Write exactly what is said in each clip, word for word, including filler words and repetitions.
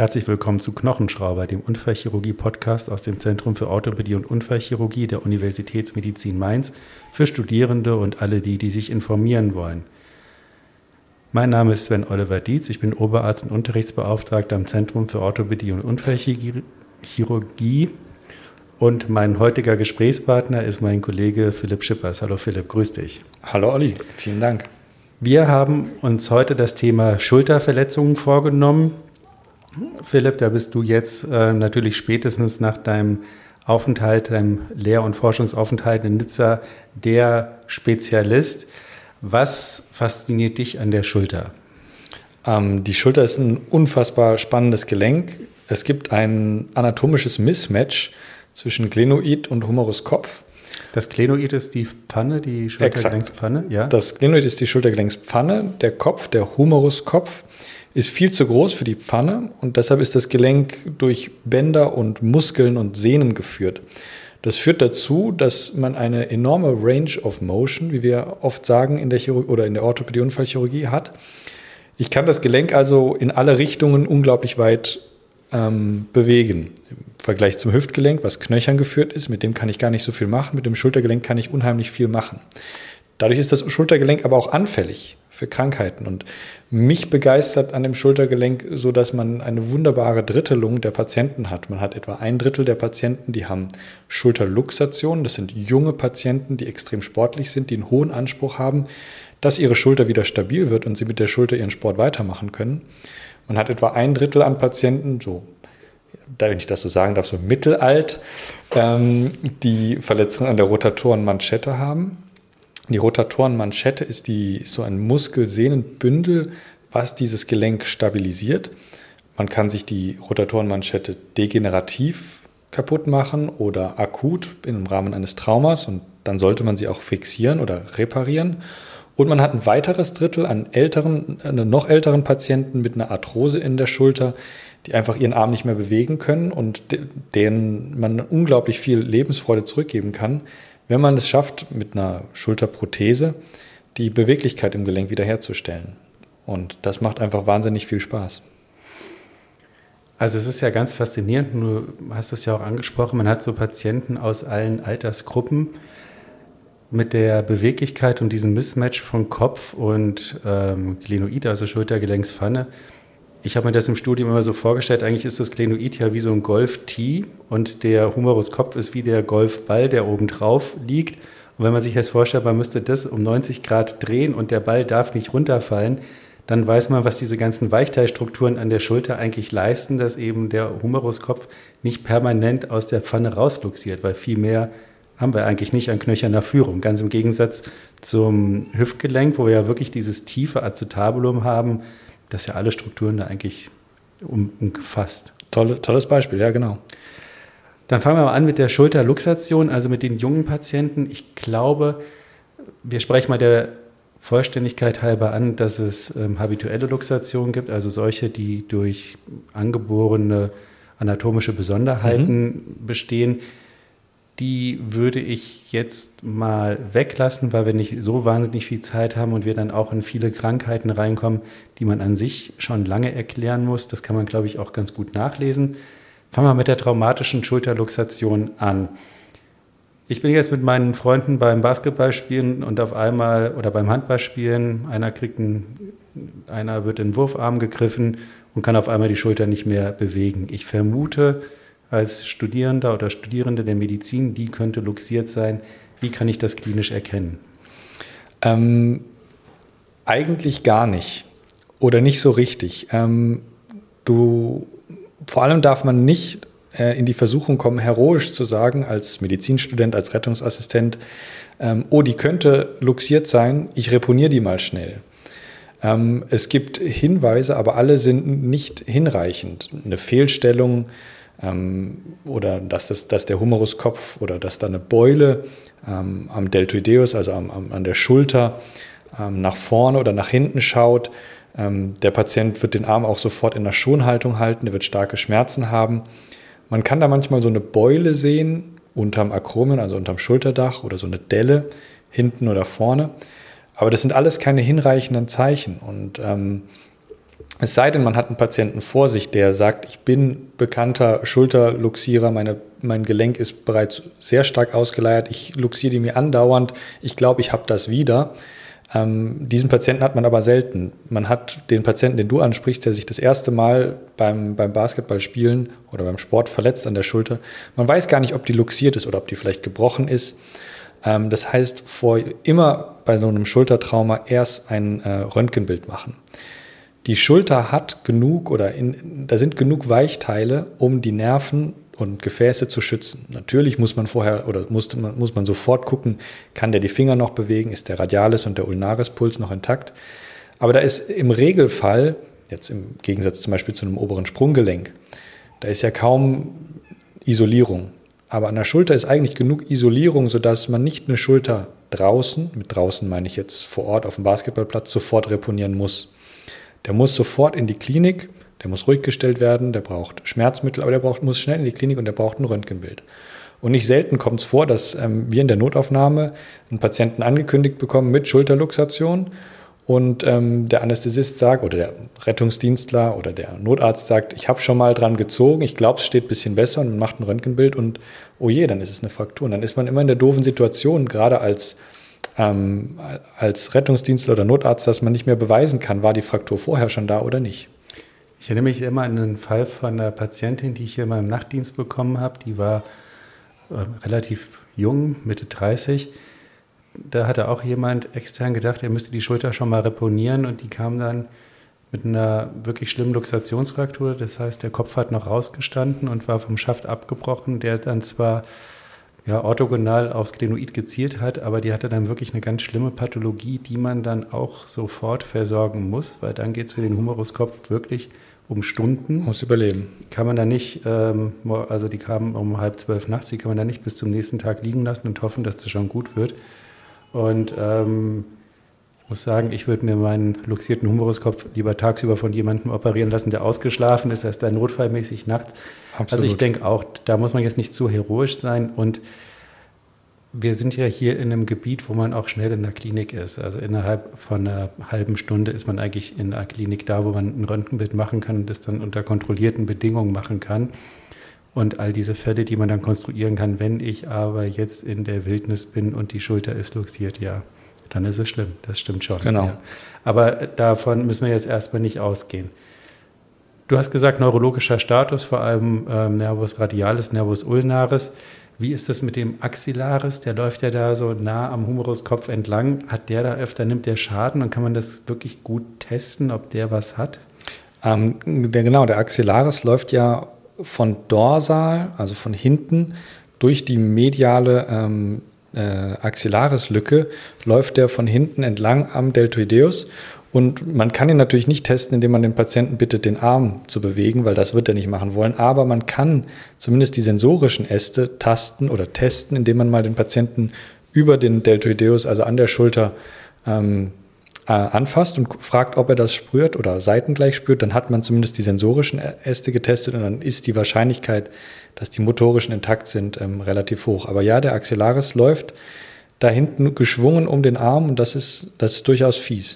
Herzlich willkommen zu Knochenschrauber, dem Unfallchirurgie-Podcast aus dem Zentrum für Orthopädie und Unfallchirurgie der Universitätsmedizin Mainz für Studierende und alle die, die sich informieren wollen. Mein Name ist Sven Oliver Dietz, ich bin Oberarzt und Unterrichtsbeauftragter am Zentrum für Orthopädie und Unfallchirurgie und mein heutiger Gesprächspartner ist mein Kollege Philipp Schippers. Hallo Philipp, grüß dich. Hallo Olli, vielen Dank. Wir haben uns heute das Thema Schulterverletzungen vorgenommen. Philipp, da bist du jetzt äh, natürlich spätestens nach deinem Aufenthalt, deinem Lehr- und Forschungsaufenthalt in Nizza der Spezialist. Was fasziniert dich an der Schulter? Ähm, die Schulter ist ein unfassbar spannendes Gelenk. Es gibt ein anatomisches Mismatch zwischen Glenoid und Humeruskopf. Das Glenoid ist die Pfanne, die Schultergelenkspfanne? Ja. Das Glenoid ist die Schultergelenkspfanne. Der Kopf, der Humeruskopf, ist viel zu groß für die Pfanne und deshalb ist das Gelenk durch Bänder und Muskeln und Sehnen geführt. Das führt dazu, dass man eine enorme Range of Motion, wie wir oft sagen in der Chirurgie oder in der Orthopädie-Unfallchirurgie hat. Ich kann das Gelenk also in alle Richtungen unglaublich weit ähm, bewegen. Im Vergleich zum Hüftgelenk, was knöchern geführt ist, mit dem kann ich gar nicht so viel machen. Mit dem Schultergelenk kann ich unheimlich viel machen. Dadurch ist das Schultergelenk aber auch anfällig für Krankheiten. Und mich begeistert an dem Schultergelenk so, dass man eine wunderbare Drittelung der Patienten hat. Man hat etwa ein Drittel der Patienten, die haben Schulterluxation. Das sind junge Patienten, die extrem sportlich sind, die einen hohen Anspruch haben, dass ihre Schulter wieder stabil wird und sie mit der Schulter ihren Sport weitermachen können. Man hat etwa ein Drittel an Patienten, so, wenn ich das so sagen darf, so mittelalt, ähm, die Verletzungen an der Rotatorenmanschette haben. Die Rotatorenmanschette ist, die, ist so ein Muskelsehnenbündel, was dieses Gelenk stabilisiert. Man kann sich die Rotatorenmanschette degenerativ kaputt machen oder akut im Rahmen eines Traumas und dann sollte man sie auch fixieren oder reparieren. Und man hat ein weiteres Drittel an älteren, noch älteren Patienten mit einer Arthrose in der Schulter, die einfach ihren Arm nicht mehr bewegen können und denen man unglaublich viel Lebensfreude zurückgeben kann, wenn man es schafft, mit einer Schulterprothese die Beweglichkeit im Gelenk wiederherzustellen. Und das macht einfach wahnsinnig viel Spaß. Also es ist ja ganz faszinierend, du hast es ja auch angesprochen, man hat so Patienten aus allen Altersgruppen mit der Beweglichkeit und diesem Mismatch von Kopf und ähm, Glenoid, also Schultergelenkspfanne. Ich habe mir das im Studium immer so vorgestellt, eigentlich ist das Glenoid ja wie so ein Golf-Tee und der Humeruskopf ist wie der Golfball, der oben drauf liegt. Und wenn man sich das vorstellt, man müsste das um neunzig Grad drehen und der Ball darf nicht runterfallen, dann weiß man, was diese ganzen Weichteilstrukturen an der Schulter eigentlich leisten, dass eben der Humeruskopf nicht permanent aus der Pfanne rausluxiert, weil viel mehr haben wir eigentlich nicht an knöcherner Führung. Ganz im Gegensatz zum Hüftgelenk, wo wir ja wirklich dieses tiefe Acetabulum haben, das ja alle Strukturen da eigentlich umfasst. Tolle, tolles Beispiel, ja genau. Dann fangen wir mal an mit der Schulterluxation, also mit den jungen Patienten. Ich glaube, wir sprechen mal der Vollständigkeit halber an, dass es ähm, habituelle Luxation gibt, also solche, die durch angeborene anatomische Besonderheiten mhm. bestehen. Die würde ich jetzt mal weglassen, weil wir nicht so wahnsinnig viel Zeit haben und wir dann auch in viele Krankheiten reinkommen, die man an sich schon lange erklären muss. Das kann man, glaube ich, auch ganz gut nachlesen. Fangen wir mit der traumatischen Schulterluxation an. Ich bin jetzt mit meinen Freunden beim Basketballspielen und auf einmal, oder beim Handballspielen, einer kriegt einen, einer wird in den Wurfarm gegriffen und kann auf einmal die Schulter nicht mehr bewegen. Ich vermute, als Studierender oder Studierende der Medizin, die könnte luxiert sein. Wie kann ich das klinisch erkennen? Ähm, eigentlich gar nicht oder nicht so richtig. Ähm, du, vor allem darf man nicht äh, in die Versuchung kommen, heroisch zu sagen, als Medizinstudent, als Rettungsassistent, ähm, oh, die könnte luxiert sein, ich reponiere die mal schnell. Ähm, es gibt Hinweise, aber alle sind nicht hinreichend. Eine Fehlstellung, oder dass, das, dass der Humeruskopf oder dass da eine Beule ähm, am Deltoideus, also am, am, an der Schulter, ähm, nach vorne oder nach hinten schaut. Ähm, der Patient wird den Arm auch sofort in der Schonhaltung halten, der wird starke Schmerzen haben. Man kann da manchmal so eine Beule sehen, unterm Akromion, also unterm Schulterdach oder so eine Delle hinten oder vorne. Aber das sind alles keine hinreichenden Zeichen. Und ähm, Es sei denn, man hat einen Patienten vor sich, der sagt, ich bin bekannter Schulterluxierer, meine, mein Gelenk ist bereits sehr stark ausgeleiert, ich luxiere die mir andauernd, ich glaube, ich habe das wieder. Ähm, diesen Patienten hat man aber selten. Man hat den Patienten, den du ansprichst, der sich das erste Mal beim, beim Basketballspielen oder beim Sport verletzt an der Schulter. Man weiß gar nicht, ob die luxiert ist oder ob die vielleicht gebrochen ist. Ähm, das heißt, vor immer bei so einem Schultertrauma erst ein äh, Röntgenbild machen. Die Schulter hat genug oder in, da sind genug Weichteile, um die Nerven und Gefäße zu schützen. Natürlich muss man vorher oder muss man, muss man sofort gucken, kann der die Finger noch bewegen, ist der Radialis und der Ulnarispuls noch intakt. Aber da ist im Regelfall, jetzt im Gegensatz zum Beispiel zu einem oberen Sprunggelenk, da ist ja kaum Isolierung. Aber an der Schulter ist eigentlich genug Isolierung, sodass man nicht eine Schulter draußen, mit draußen meine ich jetzt vor Ort auf dem Basketballplatz, sofort reponieren muss. Der muss sofort in die Klinik, der muss ruhig gestellt werden, der braucht Schmerzmittel, aber der braucht, muss schnell in die Klinik und der braucht ein Röntgenbild. Und nicht selten kommt es vor, dass ähm, wir in der Notaufnahme einen Patienten angekündigt bekommen mit Schulterluxation und ähm, der Anästhesist sagt oder der Rettungsdienstler oder der Notarzt sagt, ich habe schon mal dran gezogen, ich glaube, es steht ein bisschen besser und man macht ein Röntgenbild und oh je, dann ist es eine Fraktur. Und dann ist man immer in der doofen Situation, gerade als Ähm, als Rettungsdienstler oder Notarzt, dass man nicht mehr beweisen kann, war die Fraktur vorher schon da oder nicht. Ich erinnere mich immer an einen Fall von einer Patientin, die ich hier mal im Nachtdienst bekommen habe. Die war äh, relativ jung, Mitte dreißig. Da hatte auch jemand extern gedacht, er müsste die Schulter schon mal reponieren und die kam dann mit einer wirklich schlimmen Luxationsfraktur. Das heißt, der Kopf hat noch rausgestanden und war vom Schaft abgebrochen, der dann zwar ja, orthogonal aufs Glenoid gezielt hat, aber die hatte dann wirklich eine ganz schlimme Pathologie, die man dann auch sofort versorgen muss, weil dann geht es für den Humeruskopf wirklich um Stunden. Muss überleben. Kann man da nicht, ähm, also die kamen um halb zwölf nachts, die kann man da nicht bis zum nächsten Tag liegen lassen und hoffen, dass das schon gut wird. Und ähm, ich muss sagen, ich würde mir meinen luxierten Humeruskopf lieber tagsüber von jemandem operieren lassen, der ausgeschlafen ist, als dann notfallmäßig nachts. Absolut. Also ich denke auch, da muss man jetzt nicht zu heroisch sein und wir sind ja hier in einem Gebiet, wo man auch schnell in der Klinik ist. Also innerhalb von einer halben Stunde ist man eigentlich in einer Klinik da, wo man ein Röntgenbild machen kann und das dann unter kontrollierten Bedingungen machen kann. Und all diese Fälle, die man dann konstruieren kann, wenn ich aber jetzt in der Wildnis bin und die Schulter ist luxiert, ja, dann ist es schlimm. Das stimmt schon. Genau. Ja. Aber davon müssen wir jetzt erstmal nicht ausgehen. Du hast gesagt, neurologischer Status, vor allem ähm, Nervus radialis, Nervus ulnaris. Wie ist das mit dem Axillaris? Der läuft ja da so nah am Humeruskopf entlang. Hat der da öfter, nimmt der Schaden und kann man das wirklich gut testen, ob der was hat? Ähm, der, genau, der Axillaris läuft ja von dorsal, also von hinten, durch die mediale ähm, äh, Axillarislücke, läuft der von hinten entlang am Deltoideus. Und man kann ihn natürlich nicht testen, indem man den Patienten bittet, den Arm zu bewegen, weil das wird er nicht machen wollen. Aber man kann zumindest die sensorischen Äste tasten oder testen, indem man mal den Patienten über den Deltoideus, also an der Schulter, ähm, äh, anfasst und fragt, ob er das spürt oder seitengleich spürt. Dann hat man zumindest die sensorischen Äste getestet und dann ist die Wahrscheinlichkeit, dass die motorischen intakt sind, ähm, relativ hoch. Aber ja, der Axillaris läuft da hinten geschwungen um den Arm und das ist, das ist durchaus fies.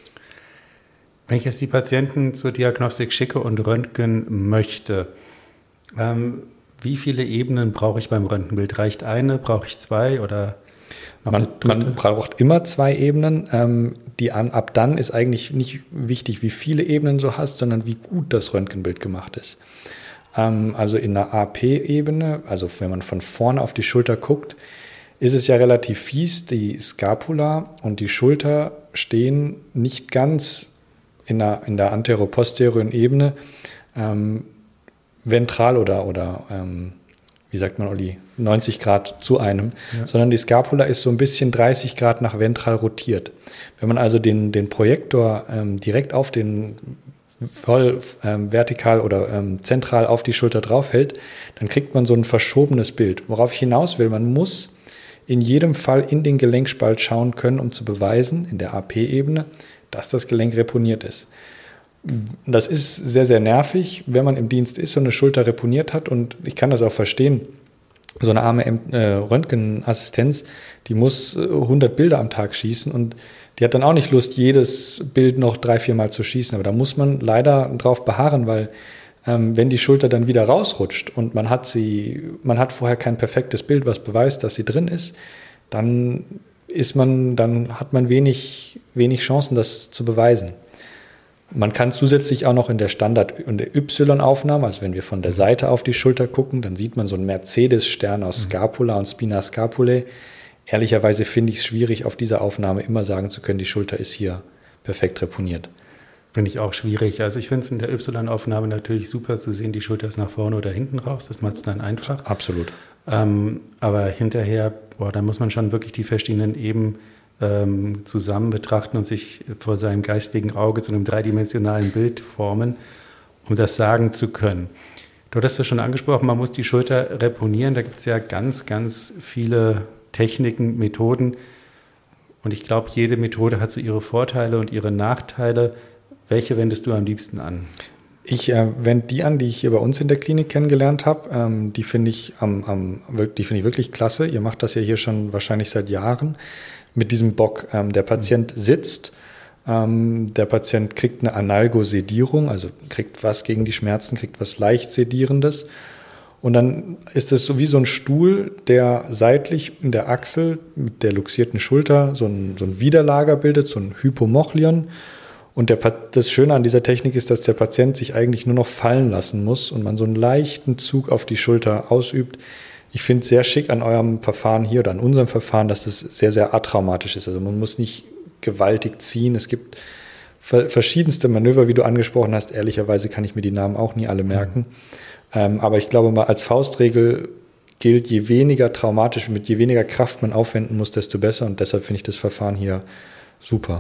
Wenn ich jetzt die Patienten zur Diagnostik schicke und röntgen möchte, ähm, wie viele Ebenen brauche ich beim Röntgenbild? Reicht eine, brauche ich zwei oder noch man, eine dritte? Man braucht immer zwei Ebenen. Ähm, die an, ab dann ist eigentlich nicht wichtig, wie viele Ebenen du hast, sondern wie gut das Röntgenbild gemacht ist. Ähm, also in der A P-Ebene, also wenn man von vorne auf die Schulter guckt, ist es ja relativ fies. Die Scapula und die Schulter stehen nicht ganz in der, in der anteroposteriorischen Ebene ähm, ventral oder, oder ähm, wie sagt man, Olli, neunzig Grad zu einem, ja. Sondern die Scapula ist so ein bisschen dreißig Grad nach ventral rotiert. Wenn man also den, den Projektor ähm, direkt auf den voll ähm, vertikal oder ähm, zentral auf die Schulter draufhält, dann kriegt man so ein verschobenes Bild. Worauf ich hinaus will, man muss in jedem Fall in den Gelenkspalt schauen können, um zu beweisen, in der A P-Ebene, dass das Gelenk reponiert ist. Das ist sehr, sehr nervig, wenn man im Dienst ist und eine Schulter reponiert hat. Und ich kann das auch verstehen, so eine arme äh, Röntgenassistenz, die muss äh, hundert Bilder am Tag schießen und die hat dann auch nicht Lust, jedes Bild noch drei, vier Mal zu schießen. Aber da muss man leider drauf beharren, weil ähm, wenn die Schulter dann wieder rausrutscht und man hat sie, man hat vorher kein perfektes Bild, was beweist, dass sie drin ist, dann ist man, dann hat man wenig, wenig Chancen, das zu beweisen. Man kann zusätzlich auch noch in der Standard- und der Y-Aufnahme, also wenn wir von der Seite auf die Schulter gucken, dann sieht man so einen Mercedes-Stern aus Scapula und Spina Scapulae. Ehrlicherweise finde ich es schwierig, auf dieser Aufnahme immer sagen zu können, die Schulter ist hier perfekt reponiert. Finde ich auch schwierig. Also ich finde es in der Y-Aufnahme natürlich super zu sehen, die Schulter ist nach vorne oder hinten raus. Das macht es dann einfach. Absolut. Ähm, aber hinterher, boah, da muss man schon wirklich die verschiedenen Ebenen ähm, zusammen betrachten und sich vor seinem geistigen Auge zu einem dreidimensionalen Bild formen, um das sagen zu können. Du hattest es schon angesprochen, man muss die Schulter reponieren. Da gibt es ja ganz, ganz viele Techniken, Methoden. Und ich glaube, jede Methode hat so ihre Vorteile und ihre Nachteile. Welche wendest du am liebsten an? Ich äh, wende die an, die ich hier bei uns in der Klinik kennengelernt habe. Ähm, die finde ich, am, am, die find ich wirklich klasse. Ihr macht das ja hier schon wahrscheinlich seit Jahren mit diesem Bock. Ähm, der Patient sitzt, ähm, der Patient kriegt eine Analgosedierung, also kriegt was gegen die Schmerzen, kriegt was leicht Sedierendes. Und dann ist es so wie so ein Stuhl, der seitlich in der Achsel mit der luxierten Schulter so ein, so ein Widerlager bildet, so ein Hypomochlion. Und der, das Schöne an dieser Technik ist, dass der Patient sich eigentlich nur noch fallen lassen muss und man so einen leichten Zug auf die Schulter ausübt. Ich finde es sehr schick an eurem Verfahren hier oder an unserem Verfahren, dass es sehr, sehr atraumatisch ist. Also man muss nicht gewaltig ziehen. Es gibt verschiedenste Manöver, wie du angesprochen hast. Ehrlicherweise kann ich mir die Namen auch nie alle merken. Mhm. Ähm, aber ich glaube mal, als Faustregel gilt, je weniger traumatisch, mit je weniger Kraft man aufwenden muss, desto besser. Und deshalb finde ich das Verfahren hier super.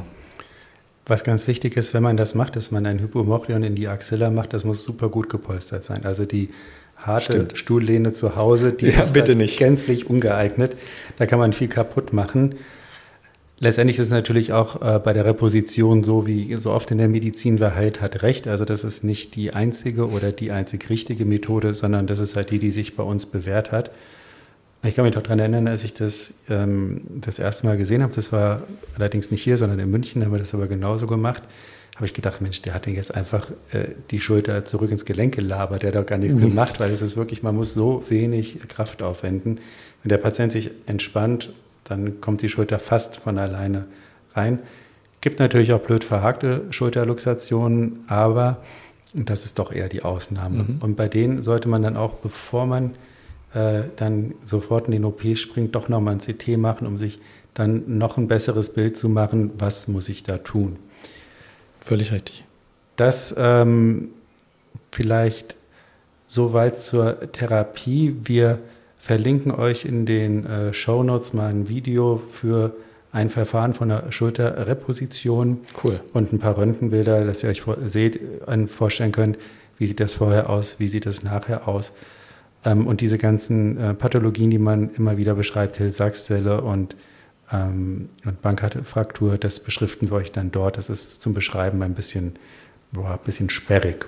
Was ganz wichtig ist, wenn man das macht, dass man ein Hypomochlion in die Axilla macht, das muss super gut gepolstert sein. Also die harte Stimmt. Stuhllehne zu Hause, die ja, ist bitte nicht. gänzlich ungeeignet. Da kann man viel kaputt machen. Letztendlich ist es natürlich auch äh, bei der Reposition so, wie so oft in der Medizin, wer heilt, hat recht. Also das ist nicht die einzige oder die einzig richtige Methode, sondern das ist halt die, die sich bei uns bewährt hat. Ich kann mich noch daran erinnern, als ich das ähm, das erste Mal gesehen habe, das war allerdings nicht hier, sondern in München, da haben wir das aber genauso gemacht, habe ich gedacht, Mensch, der hat denn jetzt einfach äh, die Schulter zurück ins Gelenk gelabert, der hat doch gar nichts mhm. gemacht, weil es ist wirklich, man muss so wenig Kraft aufwenden. Wenn der Patient sich entspannt, dann kommt die Schulter fast von alleine rein. Gibt natürlich auch blöd verhakte Schulterluxationen, aber das ist doch eher die Ausnahme. Mhm. Und bei denen sollte man dann auch, bevor man äh, dann sofort in den O P springt, doch nochmal ein C T machen, um sich dann noch ein besseres Bild zu machen, was muss ich da tun. Völlig richtig. Das ähm, vielleicht soweit zur Therapie. Wir verlinken euch in den äh, Shownotes mal ein Video für ein Verfahren von der Schulterreposition. Cool. Und ein paar Röntgenbilder, dass ihr euch vor, seht, äh, vorstellen könnt, wie sieht das vorher aus, wie sieht das nachher aus. Ähm, und diese ganzen äh, Pathologien, die man immer wieder beschreibt, Hill-Sachs-Zelle und, ähm, und Bankhartfraktur, das beschriften wir euch dann dort. Das ist zum Beschreiben ein bisschen, boah, ein bisschen sperrig.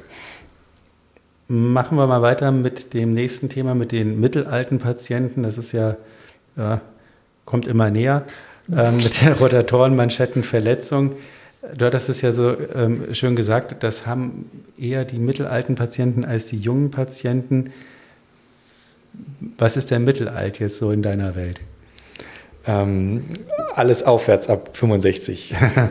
Machen wir mal weiter mit dem nächsten Thema, mit den mittelalten Patienten. Das ist ja, ja kommt immer näher, ähm, mit der Rotatorenmanschettenverletzung. Du hattest es ja so ähm, schön gesagt, das haben eher die mittelalten Patienten als die jungen Patienten. Was ist der Mittelalt jetzt so in deiner Welt? Ähm, alles aufwärts ab fünfundsechzig.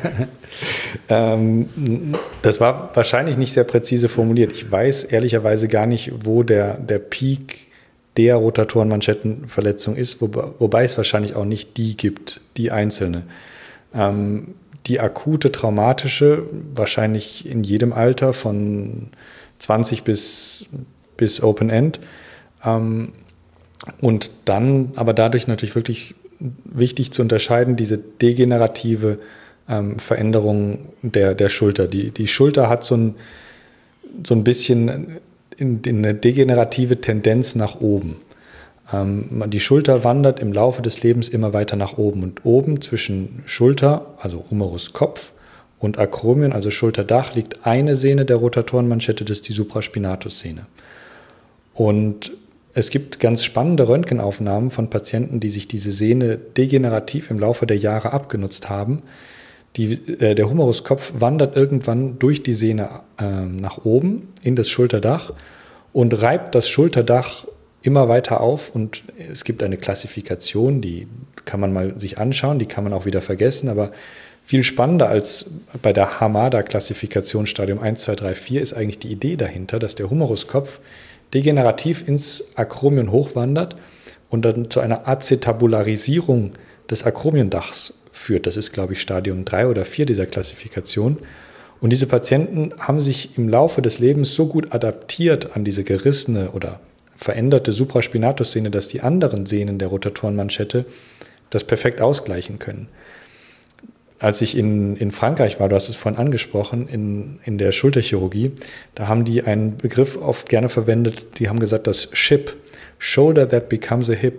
ähm, das war wahrscheinlich nicht sehr präzise formuliert. Ich weiß ehrlicherweise gar nicht, wo der, der Peak der Rotatorenmanschettenverletzung ist, wo, wobei es wahrscheinlich auch nicht die gibt, die einzelne. Ähm, die akute traumatische, wahrscheinlich in jedem Alter von zwanzig bis, bis Open End. Ähm, und dann aber dadurch natürlich wirklich wichtig zu unterscheiden, diese degenerative ähm, Veränderung der, der Schulter. Die, die Schulter hat so ein, so ein bisschen in, in eine degenerative Tendenz nach oben. Ähm, die Schulter wandert im Laufe des Lebens immer weiter nach oben. Und oben zwischen Schulter, also Humerus Kopf, und Akromion, also Schulterdach, liegt eine Sehne der Rotatorenmanschette, das ist die Supraspinatus-Sehne. Und es gibt ganz spannende Röntgenaufnahmen von Patienten, die sich diese Sehne degenerativ im Laufe der Jahre abgenutzt haben. Die, äh, der Humeruskopf wandert irgendwann durch die Sehne äh, nach oben in das Schulterdach und reibt das Schulterdach immer weiter auf. Und es gibt eine Klassifikation, die kann man mal sich anschauen, die kann man auch wieder vergessen. Aber viel spannender als bei der Hamada-Klassifikation Stadium eins, zwei, drei, vier ist eigentlich die Idee dahinter, dass der Humeruskopf degenerativ ins Akromion hochwandert und dann zu einer Acetabularisierung des Akromiondachs führt. Das ist, glaube ich, Stadium drei oder vier dieser Klassifikation. Und diese Patienten haben sich im Laufe des Lebens so gut adaptiert an diese gerissene oder veränderte Supraspinatus-Sehne, dass die anderen Sehnen der Rotatorenmanschette das perfekt ausgleichen können. Als ich in, in Frankreich war, du hast es vorhin angesprochen, in, in der Schulterchirurgie, da haben die einen Begriff oft gerne verwendet, die haben gesagt, das S H I P, Shoulder that becomes a Hip.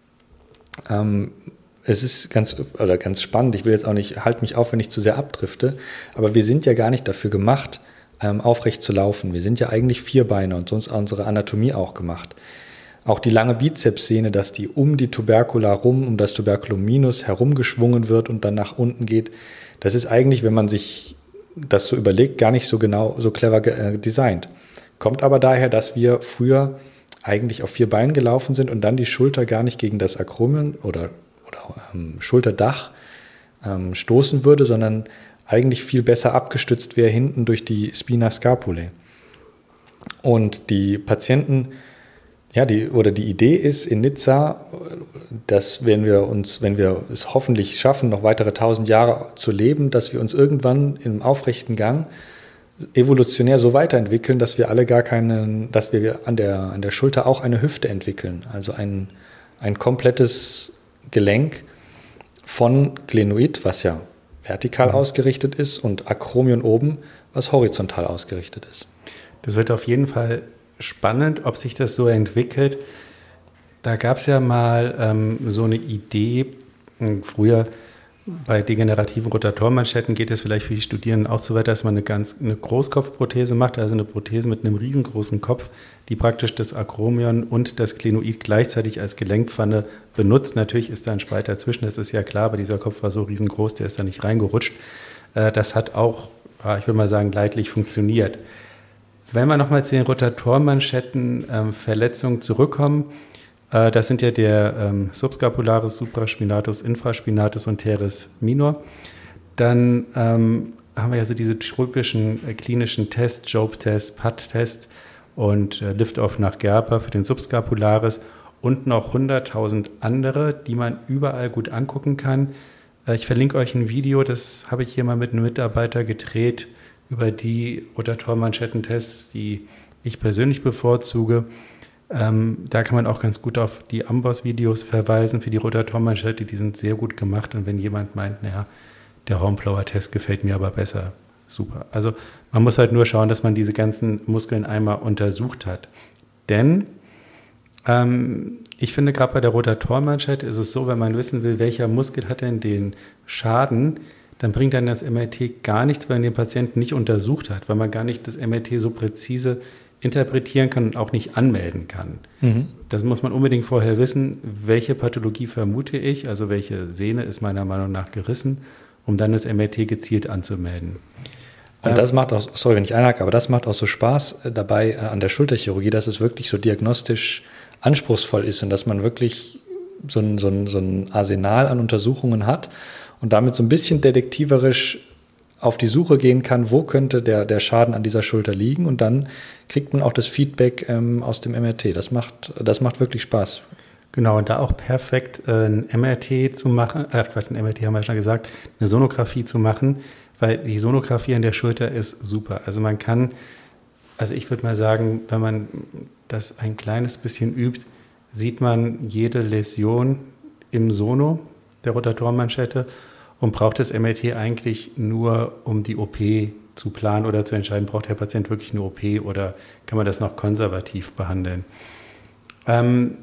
Ähm, es ist ganz, oder ganz spannend, ich will jetzt auch nicht, halt mich auf, wenn ich zu sehr abdrifte, aber wir sind ja gar nicht dafür gemacht, ähm, aufrecht zu laufen. Wir sind ja eigentlich Vierbeiner und sonst unsere Anatomie auch gemacht. Auch die lange Bizepssehne, dass die um die Tubercula rum, um das Tuberculum minus herumgeschwungen wird und dann nach unten geht, das ist eigentlich, wenn man sich das so überlegt, gar nicht so genau, so clever äh, designt. Kommt aber daher, dass wir früher eigentlich auf vier Beinen gelaufen sind und dann die Schulter gar nicht gegen das Akromion oder, oder ähm, Schulterdach ähm, stoßen würde, sondern eigentlich viel besser abgestützt wäre hinten durch die Spina scapulae. Und die Patienten, ja, die, oder die Idee ist in Nizza, dass wenn wir uns, wenn wir es hoffentlich schaffen, noch weitere tausend Jahre zu leben, dass wir uns irgendwann im aufrechten Gang evolutionär so weiterentwickeln, dass wir alle gar keinen, dass wir an der, an der Schulter auch eine Hüfte entwickeln. Also ein, ein komplettes Gelenk von Glenoid, was ja vertikal mhm. ausgerichtet ist, und Akromion oben, was horizontal ausgerichtet ist. Das wird auf jeden Fall spannend, ob sich das so entwickelt. Da gab es ja mal ähm, so eine Idee, früher bei degenerativen Rotatorenmanschetten geht es vielleicht für die Studierenden auch so weit, dass man eine ganz eine Großkopfprothese macht, also eine Prothese mit einem riesengroßen Kopf, die praktisch das Akromion und das Glenoid gleichzeitig als Gelenkpfanne benutzt. Natürlich ist da ein Spalt dazwischen, das ist ja klar, aber dieser Kopf war so riesengroß, der ist da nicht reingerutscht. Äh, das hat auch, ich würde mal sagen, leidlich funktioniert. Wenn wir nochmal zu den Rotatorenmanschetten ähm, Verletzungen zurückkommen, äh, das sind ja der ähm, Subscapularis, Supraspinatus, Infraspinatus und Teres minor, dann ähm, haben wir ja so diese typischen äh, klinischen Tests, Jobe-Test, P A T-Test und äh, Lift-Off nach Gerper für den Subscapularis und noch hunderttausend andere, die man überall gut angucken kann. Äh, ich verlinke euch ein Video, das habe ich hier mal mit einem Mitarbeiter gedreht, über die Rotatorenmanschettentests, die ich persönlich bevorzuge. Ähm, da kann man auch ganz gut auf die Amboss-Videos verweisen für die Rotatorenmanschette, die sind sehr gut gemacht. Und wenn jemand meint, naja, der Hornblower-Test gefällt mir aber besser, super. Also man muss halt nur schauen, dass man diese ganzen Muskeln einmal untersucht hat. Denn ähm, ich finde, gerade bei der Rotatorenmanschette ist es so, wenn man wissen will, welcher Muskel hat denn den Schaden, dann bringt dann das M R T gar nichts, weil man den Patienten nicht untersucht hat, weil man gar nicht das M R T so präzise interpretieren kann und auch nicht anmelden kann. Mhm. Das muss man unbedingt vorher wissen, welche Pathologie vermute ich, also welche Sehne ist meiner Meinung nach gerissen, um dann das M R T gezielt anzumelden. Und das macht auch, sorry, wenn ich einhake, aber das macht auch so Spaß dabei an der Schulterchirurgie, dass es wirklich so diagnostisch anspruchsvoll ist und dass man wirklich so ein, so ein, so ein Arsenal an Untersuchungen hat und damit so ein bisschen detektiverisch auf die Suche gehen kann, wo könnte der, der Schaden an dieser Schulter liegen, und dann kriegt man auch das Feedback ähm, aus dem M R T. Das macht, das macht wirklich Spaß. Genau, und da auch perfekt äh, ein M R T zu machen, äh, Quatsch, ein M R T haben wir schon gesagt, eine Sonographie zu machen, weil die Sonographie an der Schulter ist super. Also man kann, also ich würde mal sagen, wenn man das ein kleines bisschen übt, sieht man jede Läsion im Sono der Rotatorenmanschette und braucht das M R T eigentlich nur, um die O P zu planen oder zu entscheiden, braucht der Patient wirklich eine O P oder kann man das noch konservativ behandeln. Ähm,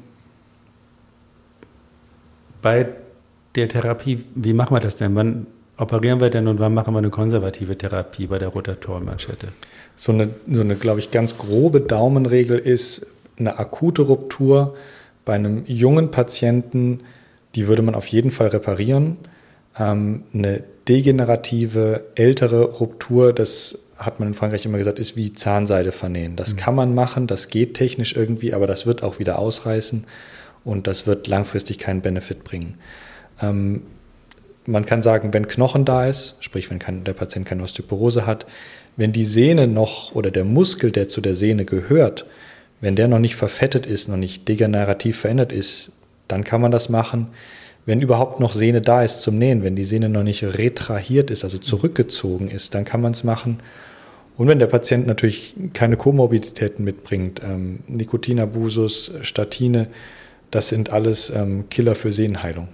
bei der Therapie, wie machen wir das denn? Wann operieren wir denn und wann machen wir eine konservative Therapie bei der Rotatorenmanschette? So eine, so eine, glaube ich, ganz grobe Daumenregel ist, eine akute Ruptur bei einem jungen Patienten, die würde man auf jeden Fall reparieren. Ähm, eine degenerative, ältere Ruptur, das hat man in Frankreich immer gesagt, ist wie Zahnseide vernähen. Das mhm. kann man machen, das geht technisch irgendwie, aber das wird auch wieder ausreißen und das wird langfristig keinen Benefit bringen. Ähm, man kann sagen, wenn Knochen da ist, sprich wenn kein, der Patient keine Osteoporose hat, wenn die Sehne noch oder der Muskel, der zu der Sehne gehört, wenn der noch nicht verfettet ist, noch nicht degenerativ verändert ist, dann kann man das machen. Wenn überhaupt noch Sehne da ist zum Nähen, wenn die Sehne noch nicht retrahiert ist, also zurückgezogen ist, dann kann man es machen. Und wenn der Patient natürlich keine Komorbiditäten mitbringt, ähm, Nikotinabusus, Statine, das sind alles ähm, Killer für Sehnenheilung.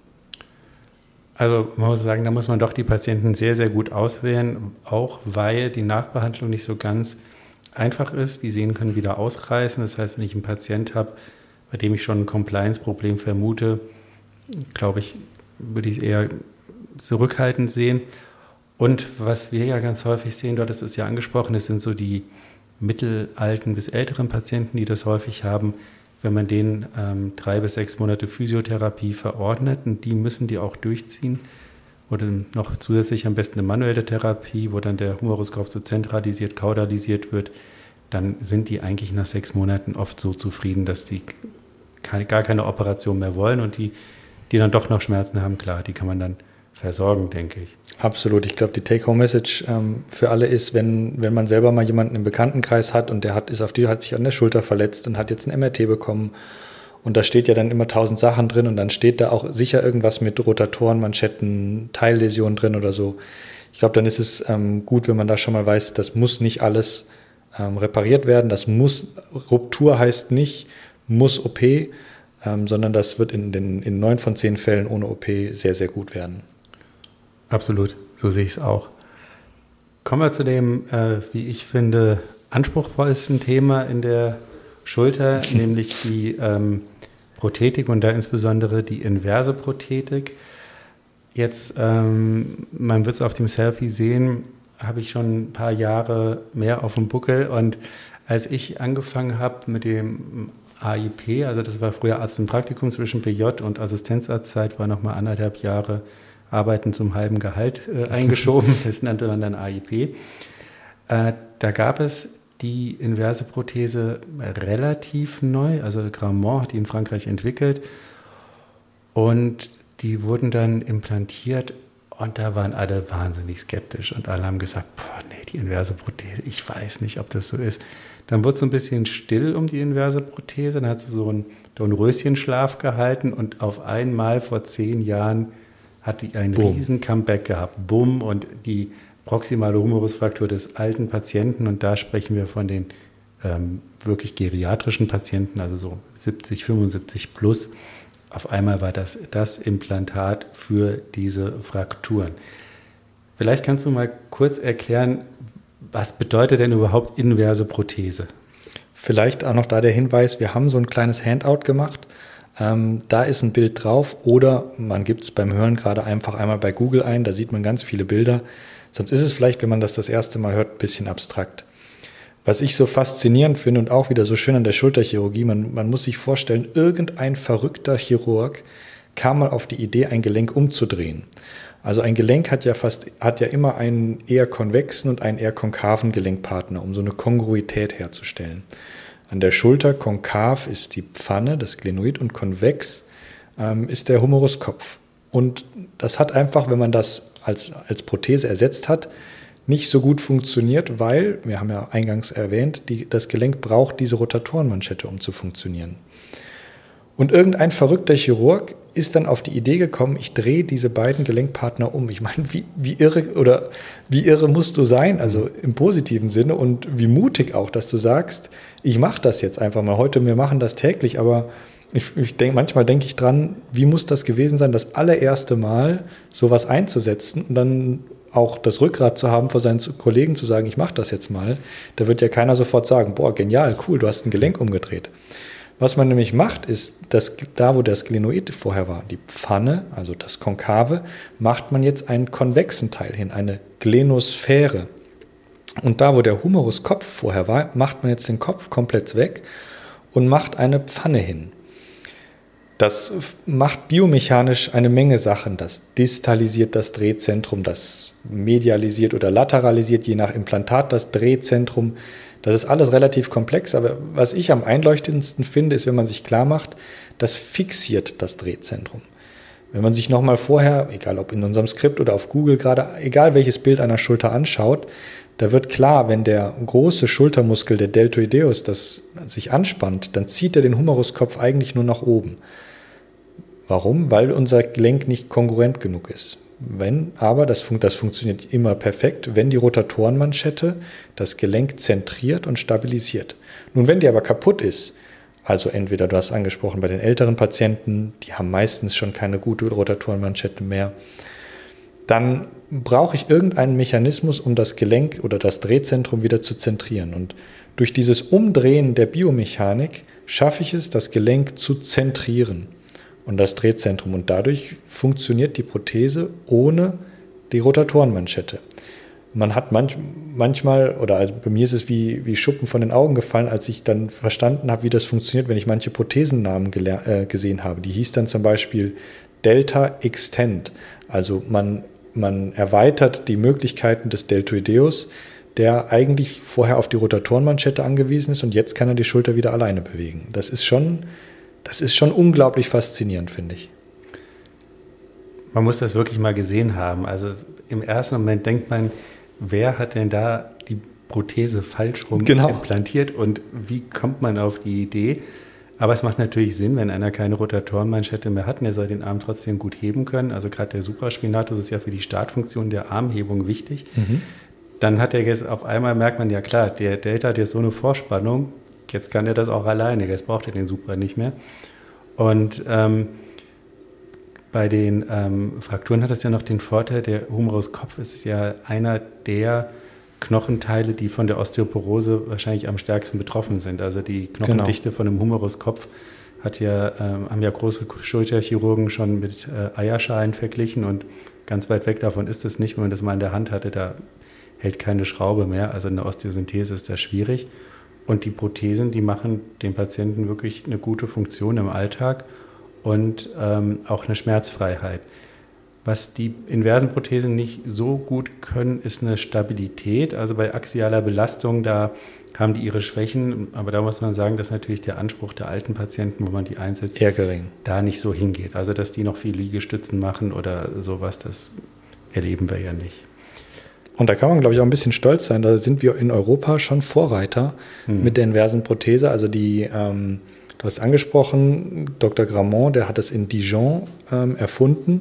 Also man muss sagen, da muss man doch die Patienten sehr, sehr gut auswählen, auch weil die Nachbehandlung nicht so ganz einfach ist. Die Sehnen können wieder ausreißen. Das heißt, wenn ich einen Patient habe, bei dem ich schon ein Compliance-Problem vermute, glaube ich, würde ich es eher zurückhaltend sehen. Und was wir ja ganz häufig sehen, dort ist es ja angesprochen, das sind so die mittelalten bis älteren Patienten, die das häufig haben, wenn man denen ähm, drei bis sechs Monate Physiotherapie verordnet, und die müssen die auch durchziehen. Oder noch zusätzlich am besten eine manuelle Therapie, wo dann der Humeruskorb so zentralisiert, kaudalisiert wird, dann sind die eigentlich nach sechs Monaten oft so zufrieden, dass die keine, gar keine Operation mehr wollen, und die, die dann doch noch Schmerzen haben, klar, die kann man dann versorgen, denke ich. Absolut. Ich glaube, die Take-Home-Message ähm, für alle ist, wenn, wenn man selber mal jemanden im Bekanntenkreis hat und der hat, ist auf die, hat sich an der Schulter verletzt und hat jetzt ein M R T bekommen, und da steht ja dann immer tausend Sachen drin, und dann steht da auch sicher irgendwas mit Rotatoren, Manschetten, Teilläsionen drin oder so. Ich glaube, dann ist es ähm, gut, wenn man da schon mal weiß, das muss nicht alles ähm, repariert werden, das muss, Ruptur heißt nicht, muss O P, ähm, sondern das wird in den in neun von zehn Fällen ohne O P sehr, sehr gut werden. Absolut, so sehe ich es auch. Kommen wir zu dem, äh, wie ich finde, anspruchsvollsten Thema in der Schulter, nämlich die ähm, Prothetik, und da insbesondere die inverse Prothetik. Jetzt, ähm, man wird es auf dem Selfie sehen, habe ich schon ein paar Jahre mehr auf dem Buckel, und als ich angefangen habe mit dem A I P, also das war früher Arztpraktikum zwischen P J und Assistenzarztzeit, war nochmal anderthalb Jahre Arbeiten zum halben Gehalt äh, eingeschoben, das nannte man dann A I P. Äh, da gab es die inverse Prothese relativ neu, also Grammont hat die in Frankreich entwickelt, und die wurden dann implantiert, und da waren alle wahnsinnig skeptisch, und alle haben gesagt, boah, nee, die inverse Prothese, ich weiß nicht, ob das so ist. Dann wurde es so ein bisschen still um die inverse Prothese, dann hat sie so einen Dornröschenschlaf gehalten, und auf einmal vor zehn Jahren hat die einen Boom. riesen Comeback gehabt, bumm, und die proximale Humerusfraktur des alten Patienten, und da sprechen wir von den ähm, wirklich geriatrischen Patienten, also so siebzig, fünfundsiebzig plus. Auf einmal war das das Implantat für diese Frakturen. Vielleicht kannst du mal kurz erklären, was bedeutet denn überhaupt inverse Prothese? Vielleicht auch noch da der Hinweis, wir haben so ein kleines Handout gemacht. Ähm, da ist ein Bild drauf, oder man gibt es beim Hören gerade einfach einmal bei Google ein, da sieht man ganz viele Bilder. Sonst ist es vielleicht, wenn man das das erste Mal hört, ein bisschen abstrakt. Was ich so faszinierend finde und auch wieder so schön an der Schulterchirurgie, man, man muss sich vorstellen, irgendein verrückter Chirurg kam mal auf die Idee, ein Gelenk umzudrehen. Also ein Gelenk hat ja fast, hat ja immer einen eher konvexen und einen eher konkaven Gelenkpartner, um so eine Kongruität herzustellen. An der Schulter konkav ist die Pfanne, das Glenoid, und konvex ähm, ist der Humeruskopf. Und das hat einfach, wenn man das als, als Prothese ersetzt hat, nicht so gut funktioniert, weil, wir haben ja eingangs erwähnt, die, das Gelenk braucht diese Rotatorenmanschette, um zu funktionieren. Und irgendein verrückter Chirurg ist dann auf die Idee gekommen, ich drehe diese beiden Gelenkpartner um. Ich meine, wie, wie irre oder wie irre musst du sein, also im positiven Sinne, und wie mutig auch, dass du sagst, ich mache das jetzt einfach mal heute, wir machen das täglich, aber ich, ich denk, manchmal denke ich dran, wie muss das gewesen sein, das allererste Mal sowas einzusetzen und dann auch das Rückgrat zu haben, vor seinen Kollegen zu sagen, ich mache das jetzt mal. Da wird ja keiner sofort sagen, boah, genial, cool, du hast ein Gelenk umgedreht. Was man nämlich macht, ist, dass da, wo das Glenoid vorher war, die Pfanne, also das Konkave, macht man jetzt einen konvexen Teil hin, eine Glenosphäre. Und da, wo der Humeruskopf vorher war, macht man jetzt den Kopf komplett weg und macht eine Pfanne hin. Das macht biomechanisch eine Menge Sachen. Das distalisiert das Drehzentrum, das medialisiert oder lateralisiert, je nach Implantat, das Drehzentrum. Das ist alles relativ komplex, aber was ich am einleuchtendsten finde, ist, wenn man sich klar macht, das fixiert das Drehzentrum. Wenn man sich nochmal vorher, egal ob in unserem Skript oder auf Google gerade, egal welches Bild einer Schulter anschaut, da wird klar, wenn der große Schultermuskel, der Deltoideus, das sich anspannt, dann zieht er den Humeruskopf eigentlich nur nach oben. Warum? Weil unser Gelenk nicht kongruent genug ist. Wenn, aber das, fun- das funktioniert immer perfekt, wenn die Rotatorenmanschette das Gelenk zentriert und stabilisiert. Nun, wenn die aber kaputt ist, also entweder, du hast angesprochen, bei den älteren Patienten, die haben meistens schon keine gute Rotatorenmanschette mehr, dann brauche ich irgendeinen Mechanismus, um das Gelenk oder das Drehzentrum wieder zu zentrieren. Und durch dieses Umdrehen der Biomechanik schaffe ich es, das Gelenk zu zentrieren und das Drehzentrum. Und dadurch funktioniert die Prothese ohne die Rotatorenmanschette. Man hat manch, manchmal, oder also bei mir ist es wie, wie Schuppen von den Augen gefallen, als ich dann verstanden habe, wie das funktioniert, wenn ich manche Prothesennamen geler- äh, gesehen habe. Die hieß dann zum Beispiel Delta Extend. Also man, man erweitert die Möglichkeiten des Deltoideus, der eigentlich vorher auf die Rotatorenmanschette angewiesen ist und jetzt kann er die Schulter wieder alleine bewegen. Das ist schon, das ist schon unglaublich faszinierend, finde ich. Man muss das wirklich mal gesehen haben. Also im ersten Moment denkt man, wer hat denn da die Prothese falsch rum Genau. implantiert und wie kommt man auf die Idee? Aber es macht natürlich Sinn, wenn einer keine Rotatorenmanschette mehr hat, und er soll den Arm trotzdem gut heben können. Also gerade der Supraspinatus ist ja für die Startfunktion der Armhebung wichtig. Mhm. Dann hat er jetzt auf einmal, merkt man ja klar, der Delta hat jetzt so eine Vorspannung, jetzt kann er das auch alleine, jetzt braucht er den Supra nicht mehr. Und ähm, bei den ähm, Frakturen hat das ja noch den Vorteil, der Humeruskopf ist ja einer der Knochenteile, die von der Osteoporose wahrscheinlich am stärksten betroffen sind. Also die Knochendichte genau. von dem Humeruskopf hat ja, ähm, haben ja große Schulterchirurgen schon mit äh, Eierschalen verglichen und ganz weit weg davon ist es nicht. Wenn man das mal in der Hand hatte, da hält keine Schraube mehr. Also eine Osteosynthese ist da schwierig. Und die Prothesen, die machen dem Patienten wirklich eine gute Funktion im Alltag und ähm, auch eine Schmerzfreiheit. Was die inversen Prothesen nicht so gut können, ist eine Stabilität. Also bei axialer Belastung, da haben die ihre Schwächen. Aber da muss man sagen, dass natürlich der Anspruch der alten Patienten, wo man die einsetzt, eher gering, da nicht so hingeht. Also dass die noch viel Liegestützen machen oder sowas, das erleben wir ja nicht. Und da kann man, glaube ich, auch ein bisschen stolz sein. Da sind wir in Europa schon Vorreiter hm. mit der inversen Prothese. Also die, ähm, du hast angesprochen, Doktor Gramont, der hat das in Dijon ähm, erfunden.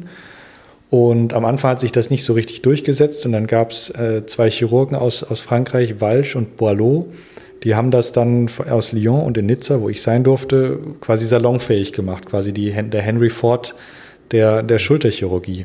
Und am Anfang hat sich das nicht so richtig durchgesetzt. Und dann gab es äh, zwei Chirurgen aus, aus Frankreich, Walch und Boileau. Die haben das dann aus Lyon und in Nizza, wo ich sein durfte, quasi salonfähig gemacht. Quasi die, der Henry Ford der, der Schulterchirurgie.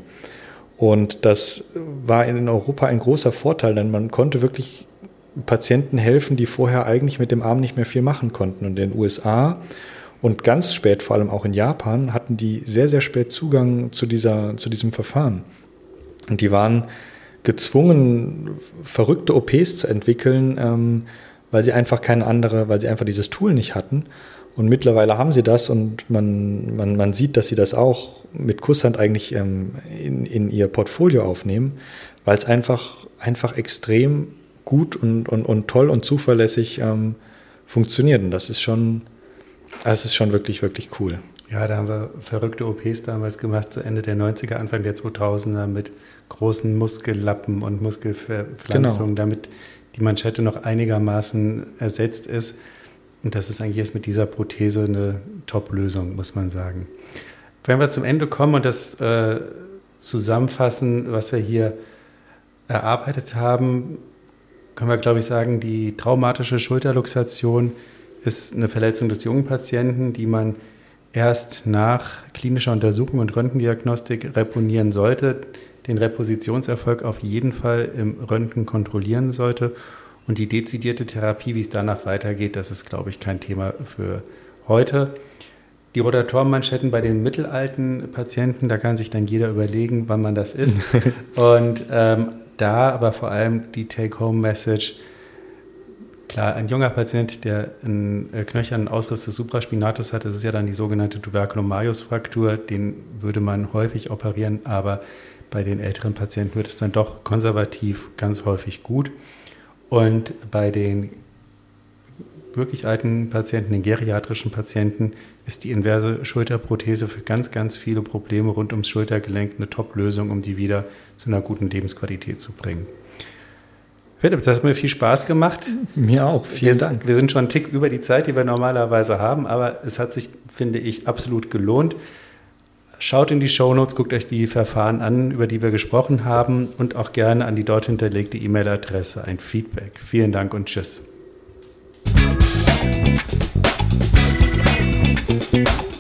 Und das war in Europa ein großer Vorteil, denn man konnte wirklich Patienten helfen, die vorher eigentlich mit dem Arm nicht mehr viel machen konnten. Und in den U S A und ganz spät, vor allem auch in Japan, hatten die sehr, sehr spät Zugang zu, dieser, zu diesem Verfahren. Und die waren gezwungen, verrückte O Ps zu entwickeln, ähm, weil sie einfach keine andere, weil sie einfach dieses Tool nicht hatten. Und mittlerweile haben sie das und man, man, man sieht, dass sie das auch mit Kusshand eigentlich ähm, in, in ihr Portfolio aufnehmen, weil es einfach, einfach extrem gut und, und, und toll und zuverlässig ähm, funktioniert. Und das ist schon, das ist schon wirklich, wirklich cool. Ja, da haben wir verrückte O Ps damals gemacht, zu Ende der neunziger, Anfang der zweitausender mit großen Muskellappen und Muskelverpflanzung, genau. damit die Manschette noch einigermaßen ersetzt ist. Und das ist eigentlich jetzt mit dieser Prothese eine Top-Lösung, muss man sagen. Wenn wir zum Ende kommen und das äh, zusammenfassen, was wir hier erarbeitet haben, können wir, glaube ich, sagen, die traumatische Schulterluxation ist eine Verletzung des jungen Patienten, die man erst nach klinischer Untersuchung und Röntgendiagnostik reponieren sollte, den Repositionserfolg auf jeden Fall im Röntgen kontrollieren sollte. Und die dezidierte Therapie, wie es danach weitergeht, das ist, glaube ich, kein Thema für heute. Die Rotatorenmanschetten bei den mittelalten Patienten, da kann sich dann jeder überlegen, wann man das ist. Und ähm, da aber vor allem die Take-Home-Message, Klar, ein junger Patient, der einen knöchernen Ausriss des Supraspinatus hat, das ist ja dann die sogenannte Tuberculum-Majus-Fraktur, den würde man häufig operieren, aber bei den älteren Patienten wird es dann doch konservativ ganz häufig gut. Und bei den wirklich alten Patienten, den geriatrischen Patienten, ist die inverse Schulterprothese für ganz, ganz viele Probleme rund ums Schultergelenk eine Top-Lösung, um die wieder zu einer guten Lebensqualität zu bringen. Philipp, das hat mir viel Spaß gemacht. Mir auch, vielen wir, Dank. Wir sind schon einen Tick über die Zeit, die wir normalerweise haben, aber es hat sich, finde ich, absolut gelohnt. Schaut in die Shownotes, guckt euch die Verfahren an, über die wir gesprochen haben und auch gerne an die dort hinterlegte E-Mail-Adresse ein Feedback. Vielen Dank und tschüss.